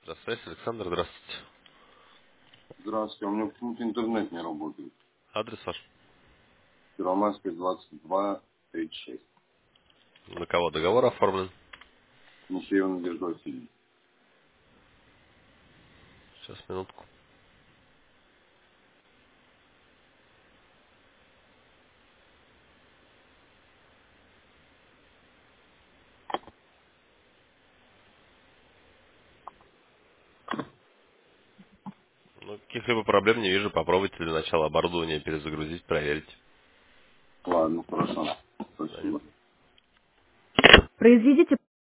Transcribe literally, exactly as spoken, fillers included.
Здравствуйте, Александр, здравствуйте. Здравствуйте, у меня почему-то интернет не работает. Адрес ваш? Первомайская, двадцать два, тридцать шесть. На кого договор оформлен? Михаил Надежда Васильевна. Сейчас, минутку. Ну, каких-либо проблем не вижу. Попробуйте для начала оборудование перезагрузить, проверить. Ладно, хорошо. Да нет. Спасибо. Произведите